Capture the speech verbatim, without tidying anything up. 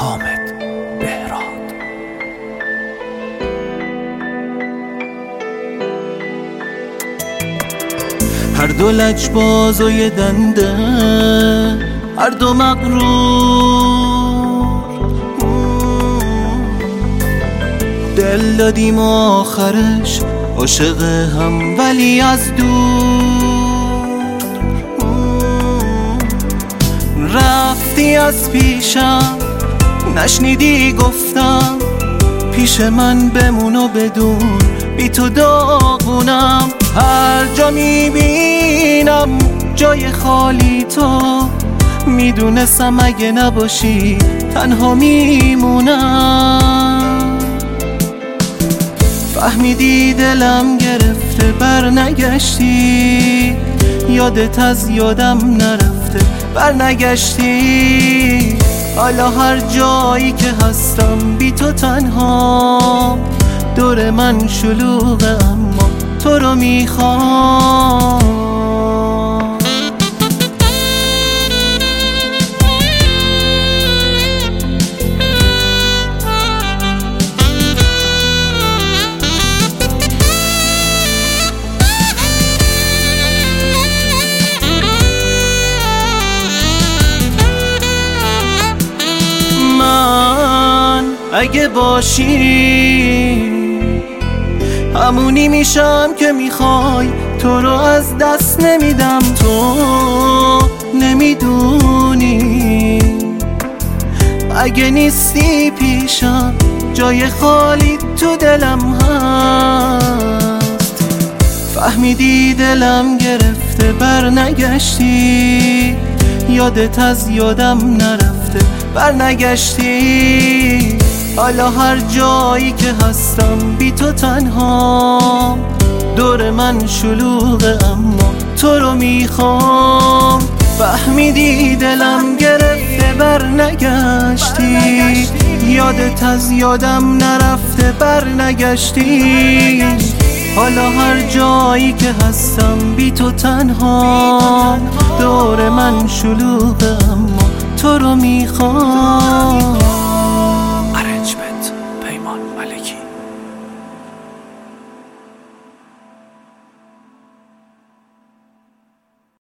حامد بهراد. هر دو لجباز و یه دنده، هر دو مغرور، دل دادیم و آخرش عاشق هم ولی از دور. رفتی از پیشم نشنیدی گفتم، پیش من بمون و بدون بی تو داغونم. هر جا میبینم جای خالی تو، میدونستم اگه نباشی تنها میمونم. فهمیدی دلم گرفته بر نگشتی، یادت از یادم نرفته بر نگشتی. حالا هر جایی که هستم بی تو تنها، دور من شلوغه اما تو رو میخوام. اگه باشی همونی میشم که میخوای، تو رو از دست نمیدم. تو نمیدونی اگه نیستی پیشم جای خالی تو دلم هست. فهمیدی دلم گرفته بر نگشتی، یادت از یادم نرفته بر نگشتی. حالا هر جایی که هستم بی تو تنها، دور من شلوغه اما تو رو میخوام. فهمیدی دلم گرفته بر نگشتی، یادت از یادم نرفته بر نگشتی. حالا هر جایی که هستم بی تو تنها، دور من شلوغه اما تو رو میخوام.